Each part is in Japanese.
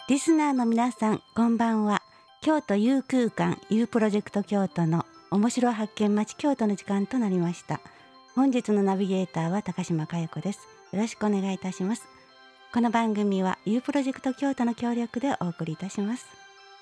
リスナーの皆さん、こんばんは。京都 U 空間 U プロジェクト京都の面白発見町京都の時間となりました。本日のナビゲーターは高島佳代子です。よろしくお願いいたします。この番組は U プロジェクト京都の協力でお送りいたします。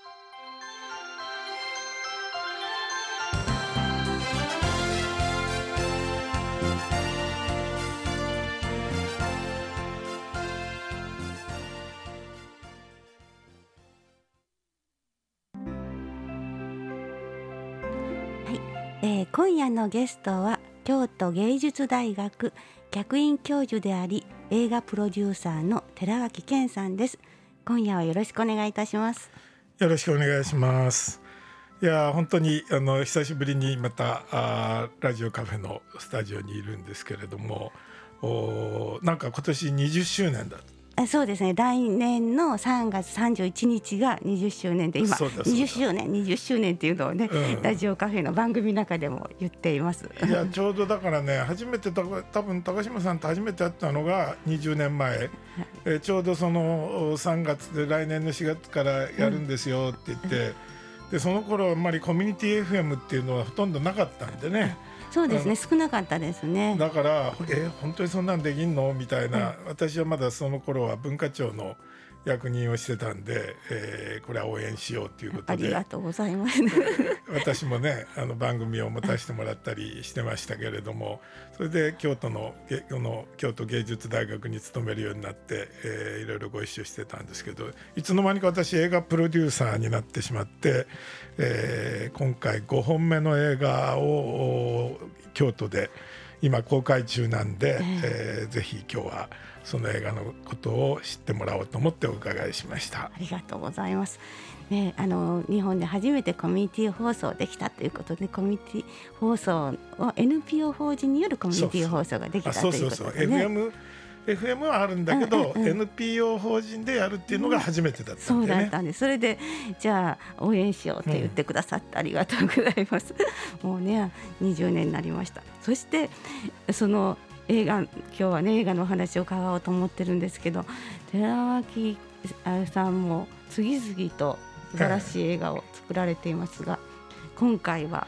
今夜のゲストは京都芸術大学客員教授であり映画プロデューサーの寺脇健さんです。今夜はよろしくお願いいたします。 よろしくお願いします。いや本当に久しぶりにまたラジオカフェのスタジオにいるんですけれども、なんか今年20周年だ。 そうですね、来年の3月31日が20周年で、今20周年っていうのをね、ラジオカフェの番組の中でも言っています。 いやちょうどだからね、初めて多分高島さんと初めて会ったのが20年前、ちょうどその3月で来年の4月からやるんですよって言って、でその頃あんまりコミュニティ FM っていうのはほとんどなかったんでね。 そうですね、少なかったですね。 だから本当にそんなんできんのみたいな、私はまだその頃は文化庁の役人をしてたんで、これは応援しようということで、 ありがとうございます。 私もね番組を持たせてもらったりしてましたけれども、それで京都芸術大学に勤めるようになって、いろいろご一緒してたんですけど、いつの間にか私映画プロデューサーになってしまって、今回5本目の映画を京都で今公開中なんで、ぜひ今日はその映画のことを知ってもらおうと思ってお伺いしました。 ありがとうございます、日本で初めてコミュニティ放送できたということで、コミュニティ放送を NPO 法人によるコミュニティ放送ができたということでね。 FM はあるんだけど、NPO 法人でやるっていうのが初めてだったんでね。 そうだったんです。それでじゃあ応援しようって言ってくださってありがとうございます。もうね20年になりました。そしてその映画、今日はね映画のお話を伺おうと思ってるんですけど、寺脇さんも次々と素晴らしい映画を作られていますが、今回は、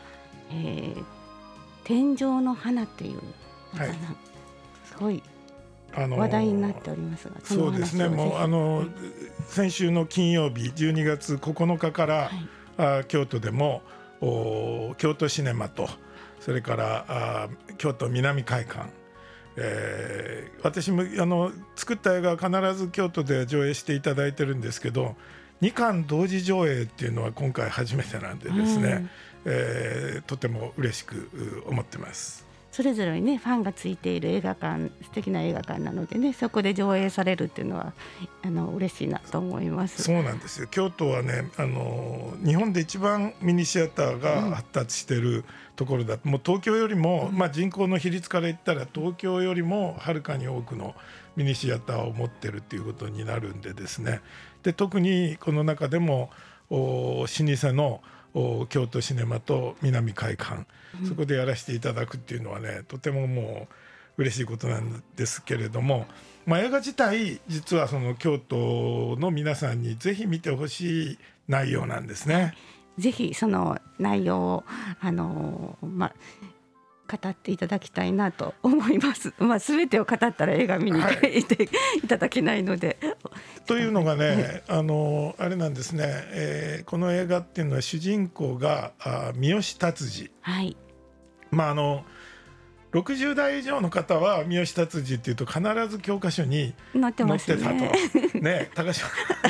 天上の花っていう、すごい話題になっておりますが、 そうですね、もう先週の金曜日12月9日から、京都でも京都シネマと、それから京都南会館、私も作った映画は必ず京都で上映していただいてるんですけど、2館同時上映っていうのは今回初めてなんでですね、とても嬉しく思ってます。 それぞれにねファンがついている映画館、素敵な映画館なのでね、そこで上映されるっていうのは嬉しいなと思います。 そうなんですよ。京都はね日本で一番ミニシアターが発達しているところだ、もう東京よりも、人口の比率から言ったら東京よりもはるかに多くのミニシアターを持ってるっていうことになるんでですね、で特にこの中でも老舗の京都シネマと南会館、そこでやらせていただくっていうのはね、とてももう嬉しいことなんですけれども、映画自体実はその京都の皆さんにぜひ見てほしい内容なんですね。 ぜひその内容を語っていただきたいなと思います。全てを語ったら映画見に行っていただけないので、 というのがね、あれなんですね、この映画っていうのは主人公が三好達治、60代以上の方は三好達治っていうと必ず教科書に載ってたとね、高島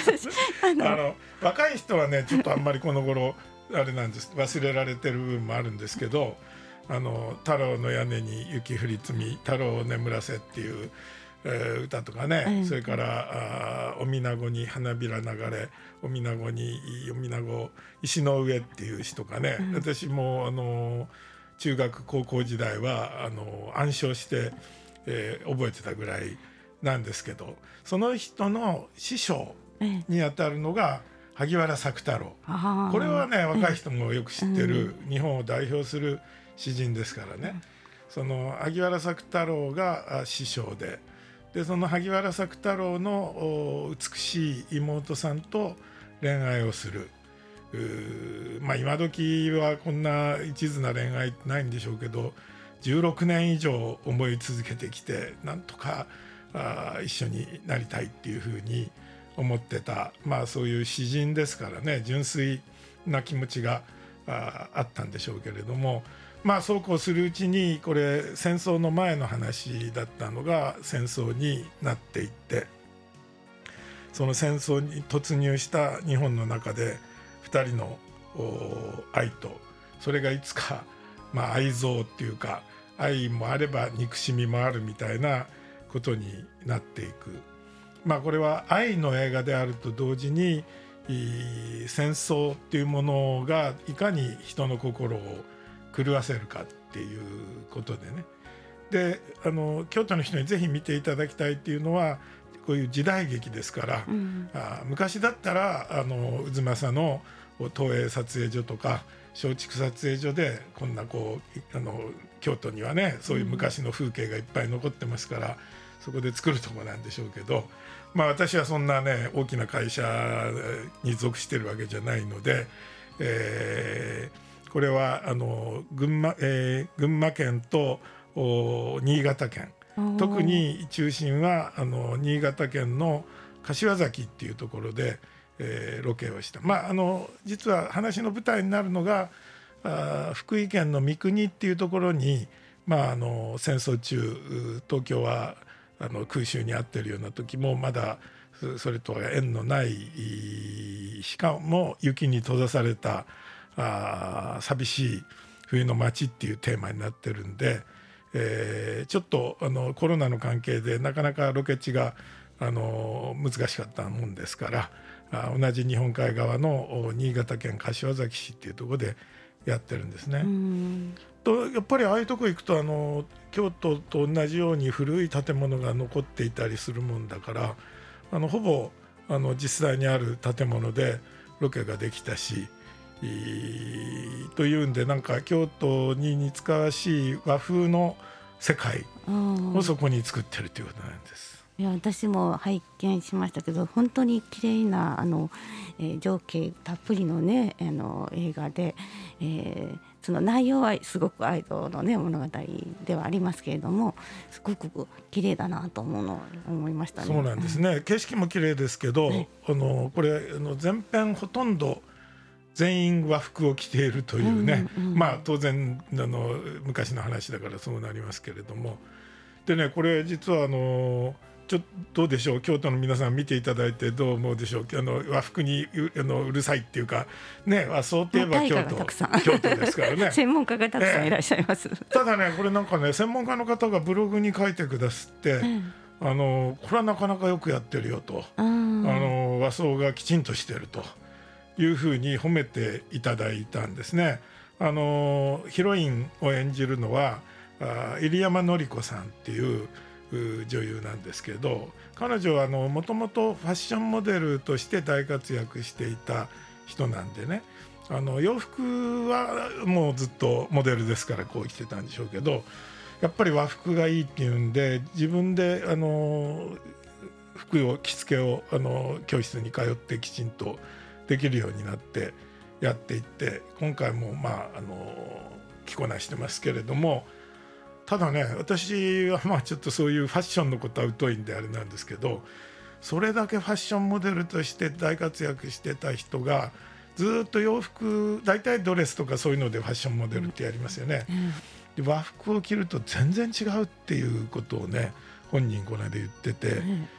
若い人はねちょっとあんまりこの頃あれなんです、忘れられてる部分もあるんですけど、太郎の屋根に雪降り積み太郎を眠らせっていう、歌とかね、それからおみなごに花びら流れ、おみなご石の上っていう詩とかね、私も中学高校時代は暗唱して、覚えてたぐらいなんですけど、その人の師匠にあたるのが萩原作太郎、これはね若い人もよく知ってる、日本を代表する詩人ですからね、その萩原作太郎が師匠で、 でその萩原作太郎の美しい妹さんと恋愛をする。今時はこんな一途な恋愛ってないんでしょうけど、16年以上思い続けてきてなんとか一緒になりたいっていうふうに思ってた、そういう詩人ですからね、純粋な気持ちがあったんでしょうけれども、そうこうするうちにこれ戦争の前の話だったのが戦争になっていって、その戦争に突入した日本の中で2人の愛と、それがいつか愛憎っていうか、愛もあれば憎しみもあるみたいなことになっていく。これは愛の映画であると同時に戦争っていうものがいかに人の心を狂わせるかっていうことでね。で京都の人にぜひ見ていただきたいっていうのは、こういう時代劇ですから、昔だったら渦政の東映撮影所とか松竹撮影所でこんな京都にはね、そういう昔の風景がいっぱい残ってますから、そこで作るとこなんでしょうけど、私はそんなね大きな会社に属してるわけじゃないので、これは群馬県と新潟県、特に中心は新潟県の柏崎っていうところで、ロケをした。実は話の舞台になるのが福井県の三国っていうところに、戦争中東京は空襲に遭っているような時もまだそれとは縁のない、しかも雪に閉ざされた寂しい冬の街っていうテーマになってるんで、ちょっとコロナの関係でなかなかロケ地が難しかったもんですから、同じ日本海側の新潟県柏崎市っていうところでやってるんですね。とやっぱりああいうとこ行くと京都と同じように古い建物が残っていたりするもんだから、ほぼ実際にある建物でロケができたし、というんでなんか京都に似つかわしい和風の世界をそこに作ってるということなんです。 いや、私も拝見しましたけど、本当に綺麗な情景たっぷりのね映画で、その内容はすごくアイドルのね物語ではありますけれども、すごく綺麗だなと思いましたね。 そうなんですね、景色も綺麗ですけど、これ全編ほとんど全員和服を着ているというね、当然昔の話だからそうなりますけれども、でね、これ実はちょっとどうでしょう、京都の皆さん見ていただいてどう思うでしょう。和服にうるさいっていうかね、和装といえば京都ですからね専門家がたくさんいらっしゃいます、 ただね、これなんかね、専門家の方がブログに書いてくださって、これはなかなかよくやってるよと、和装がきちんとしてるというふうに褒めていただいたんですね。ヒロインを演じるのは入山典子さんっていう女優なんですけど、彼女はもともとファッションモデルとして大活躍していた人なんでね、洋服はもうずっとモデルですからこう着てたんでしょうけど、やっぱり和服がいいっていうんで自分で服を着付けを教室に通ってきちんとできるようになってやっていって、今回も着こなしてますけれども、ただね、私はちょっとそういうファッションのことは疎いんであれなんですけど、それだけファッションモデルとして大活躍してた人がずっと洋服、大体ドレスとかそういうのでファッションモデルってやりますよね、で和服を着ると全然違うっていうことをね、本人この間言ってて、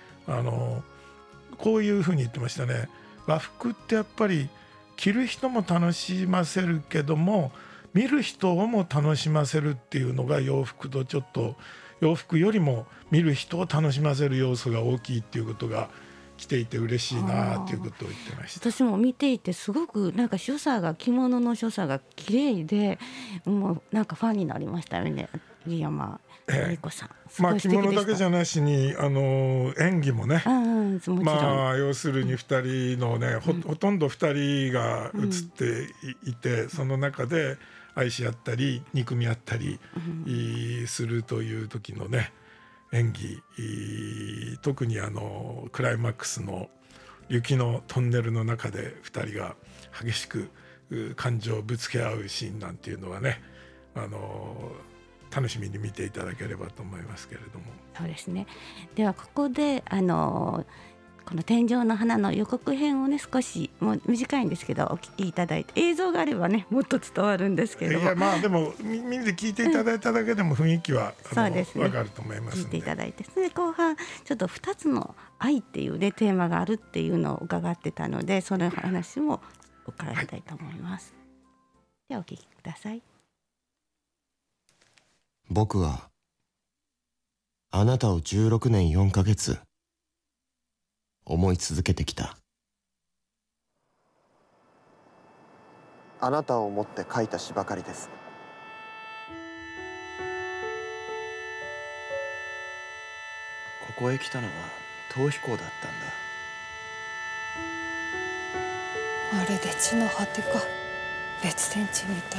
こういうふうに言ってましたね。和服ってやっぱり着る人も楽しませるけども見る人をも楽しませるっていうのが洋服とちょっと、洋服よりも見る人を楽しませる要素が大きいっていうことが着ていて嬉しいなっていうことを言ってました。 私も見ていてすごくなんか所作が、着物の所作が綺麗で、もうなんかファンになりましたよね、入山典子さん。 着物だけじゃなしに演技もね、 もちろん要するに2人のね、ほとんど2人が映っていて、その中で愛し合ったり憎み合ったりするという時のね、 演技、特にクライマックスの雪のトンネルの中で2人が激しく感情をぶつけ合うシーンなんていうのはね、楽しみに見ていただければと思いますけれども。 そうですね。ではここでこの天井の花の予告編をね、少しもう短いんですけどお聞きいただいて、映像があればねもっと伝わるんですけれども、 いやまあでも耳で聞いていただいただけでも雰囲気は、 そうですね、 分かると思いますので聞いていただいて、それで後半ちょっと2つの愛っていうねテーマがあるっていうのを伺ってたので、その話も伺いたいと思います、ではお聞きください。 僕はあなたを16年4ヶ月思い続けてきた。あなたを思って書いた詩ばかりです。ここへ来たのは逃避行だったんだ。 まるで地の果てか、別天地みたい。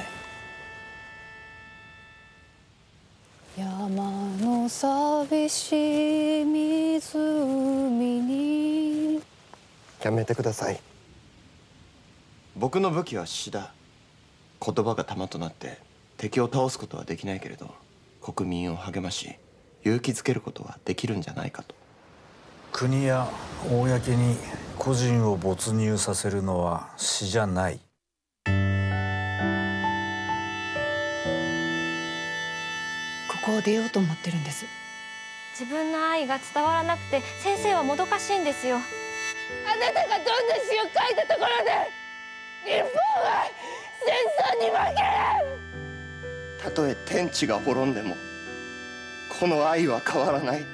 山の寂しい湖に。 やめてください。僕の武器は詩だ。言葉が弾となって敵を倒すことはできないけれど、国民を励まし勇気づけることはできるんじゃないかと。 国や公に個人を没入させるのは詩じゃない。 ここを出ようと思ってるんです。 自分の愛が伝わらなくて先生はもどかしいんですよ。 あなたがどんな詩を書いたところで日本は戦争に負ける。 たとえ天地が滅んでもこの愛は変わらない。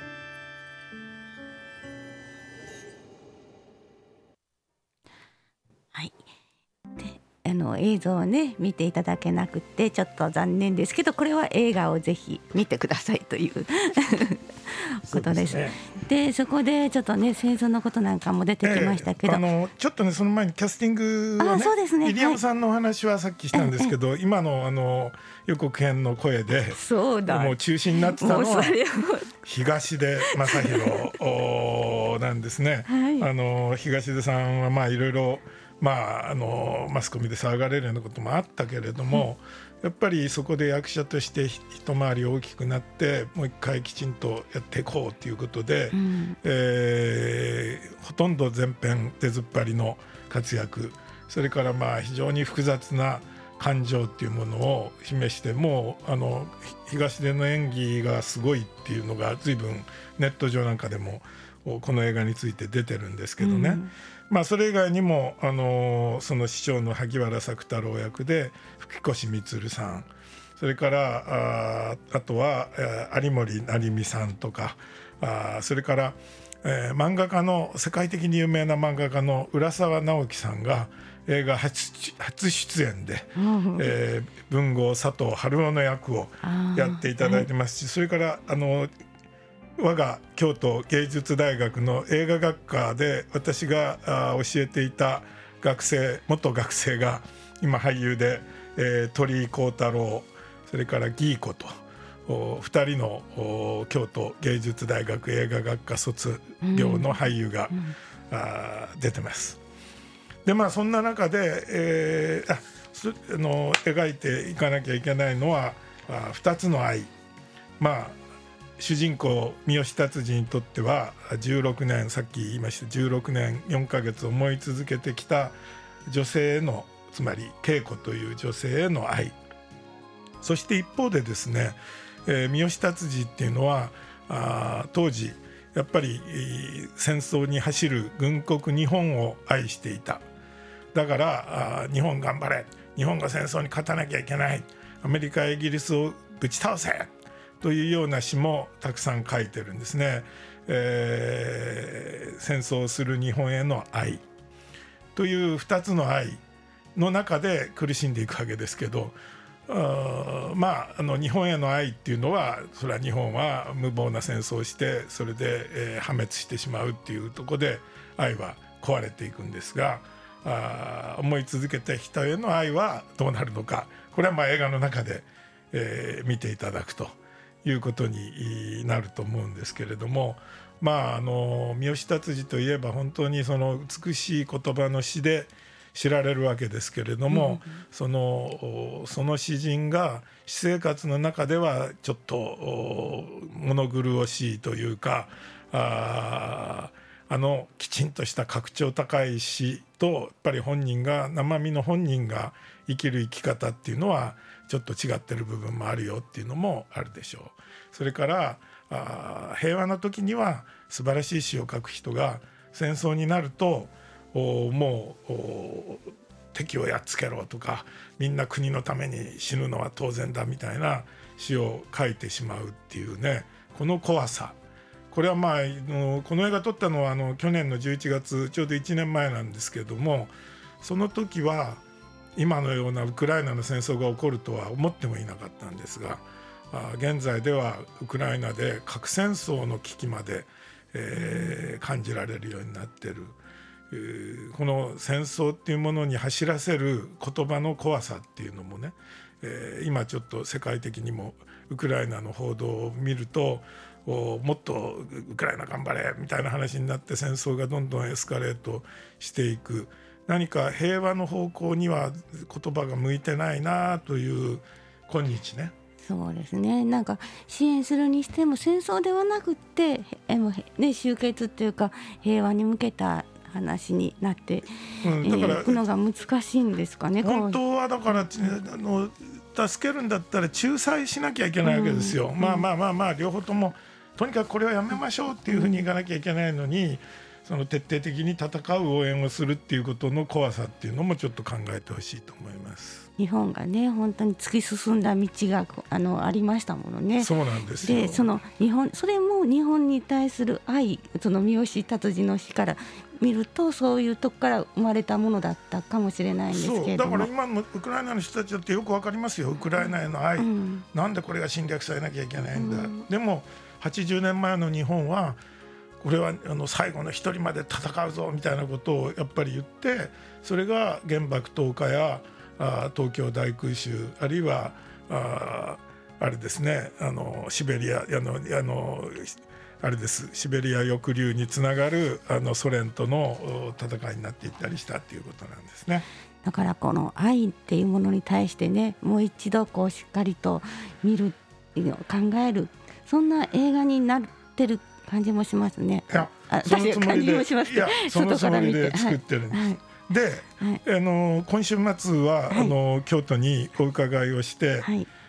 はい。で映像をね見ていただけなくてちょっと残念ですけど、これは映画をぜひ見てくださいということです。でそこでちょっとね戦争のことなんかも出てきましたけど、 ちょっとねその前にキャスティングをね、 そうですね、 入山さんのお話はさっきしたんですけど、今の予告編の声でそうだ、 もう中心になってたのはそれを東出正宏なんですね、 はい、 東出さんはまあいろいろマスコミで騒がれるようなこともあったけれども、やっぱりそこで役者として一回り大きくなってもう一回きちんとやっていこうということで、ほとんど全編出ずっぱりの活躍、それから非常に複雑な感情っていうものを示して、もう東出の演技がすごいっていうのが随分ネット上なんかでもこの映画について出てるんですけどね、それ以外にもその師匠の萩原作太郎役で吹越充さん、それからあとは有森成美さんとか、それから漫画家の世界的に有名な漫画家の浦沢直樹さんが映画初出演で、文豪佐藤春夫の役をやっていただいてますし、それから我が京都芸術大学の映画学科で私が教えていた元学生が今俳優で、鳥居浩太郎、それからギーコと2人の京都芸術大学映画学科卒業の俳優が出てます。でそんな中で、描いていかなきゃいけないのは2つの愛。主人公三好達治にとっては16年、さっき言いました16年4ヶ月思い続けてきた女性への、つまり恵子という女性への愛、そして一方でですね、三好達治っていうのは当時やっぱり戦争に走る軍国日本を愛していた。だから日本頑張れ、日本が戦争に勝たなきゃいけない、アメリカイギリスをぶち倒せというような詩もたくさん書いてるんですね。戦争をする日本への愛という2つの愛の中で苦しんでいくわけですけど、日本への愛っていうのは、それは日本は無謀な戦争をしてそれで、破滅してしまうっていうところで愛は壊れていくんですが、思い続けた人への愛はどうなるのか、これは映画の中で、見ていただくといいうことになると思うんですけれども、三好達治といえば本当にその美しい言葉の詩で知られるわけですけれども、その詩人が私生活の中ではちょっと物苦しいというか、きちんとした格調高い詩とやっぱり生身の本人が生きる生き方っていうのはちょっと違ってる部分もあるよっていうのもあるでしょう。それから平和な時には素晴らしい詩を書く人が戦争になるともう敵をやっつけろとか、みんな国のために死ぬのは当然だみたいな詩を書いてしまうっていうね、この怖さ、これはこの映画撮ったのは去年の11月ちょうど1年前なんですけれども、その時は今のようなウクライナの戦争が起こるとは思ってもいなかったんですが、現在ではウクライナで核戦争の危機まで、感じられるようになっている。この戦争っていうものに走らせる言葉の怖さっていうのもね、今ちょっと世界的にもウクライナの報道を見ると、もっとウクライナ頑張れみたいな話になって戦争がどんどんエスカレートしていく、何か平和の方向には言葉が向いてないなという今日ね。 そうですね、なんか支援するにしても戦争ではなくって終結っていうか平和に向けた話になっていくのが難しいんですかね。 本当はだから助けるんだったら仲裁しなきゃいけないわけですよ。両方ともとにかくこれはやめましょうっていうふうにいかなきゃいけないのに、その徹底的に戦う応援をするっていうことの怖さっていうのもちょっと考えてほしいと思います。 日本がね本当に突き進んだ道がありましたものね。 そうなんですよ。 でそれも日本に対する愛、その三好達治の詩から見るとそういうとこから生まれたものだったかもしれないんですけれども、 だから今のウクライナの人たちだってよくわかりますよ、ウクライナへの愛、なんでこれが侵略されなきゃいけないんだ、でも80年前の日本はこれは最後の一人まで戦うぞみたいなことをやっぱり言って、それが原爆投下や東京大空襲、あるいはあれですね、シベリアあれです、シベリア抑留につながるソ連との戦いになっていったりしたっていうことなんですね。 だからこの愛っていうものに対してね、もう一度しっかりと見る、考える、そんな映画になってる感じもしますね。 そのつもりで、そのつもりで作ってるんです。で、今週末は、京都にお伺いをして、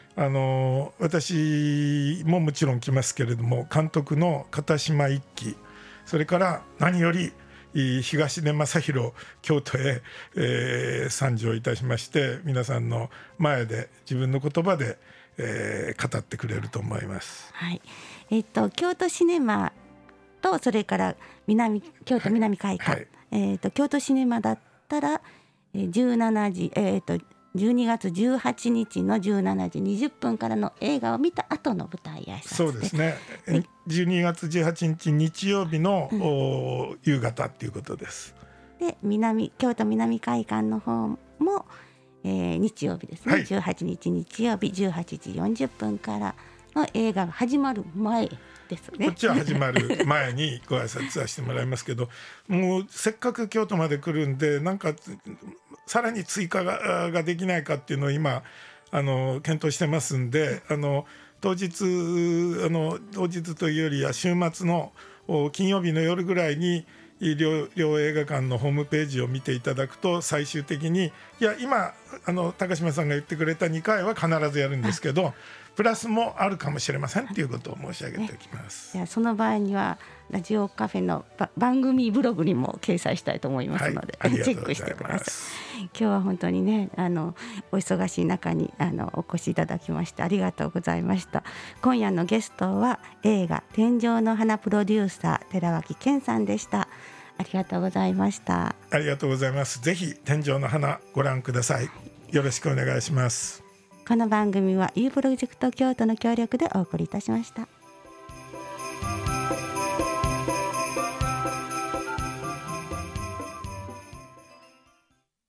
私ももちろん来ますけれども、監督の片島一輝、それから何より東出昌大京都へ、参上いたしまして、皆さんの前で自分の言葉で、語ってくれると思います。 京都シネマとそれから京都南会館、京都シネマだったら17時、12月18日の17時20分からの映画を見た後の舞台挨拶で、 そうですね、12月18日日曜日の、夕方っていうことです。 で京都南会館の方も、日曜日ですね、18日日曜日18時40分からの映画が始まる前ですね。 こっちは始まる前にご挨拶させてもらいますけど、もうせっかく京都まで来るんで、なんかさらに追加ができないかっていうのを今検討してますんで、当日というよりは週末の金曜日の夜ぐらいに両映画館のホームページを見ていただくと、最終的に今高島さんが言ってくれた2回は必ずやるんですけど、プラスもあるかもしれませんということを申し上げておきます。 その場合にはラジオカフェの番組ブログにも掲載したいと思いますので、チェックしてください。今日は本当にねお忙しい中にお越しいただきましてありがとうございました。今夜のゲストは映画天井の花プロデューサー寺脇健さんでした。ありがとうございました。 ありがとうございます。ぜひ天井の花ご覧ください。よろしくお願いします。 この番組は U プロジェクト京都の協力でお送りいたしました。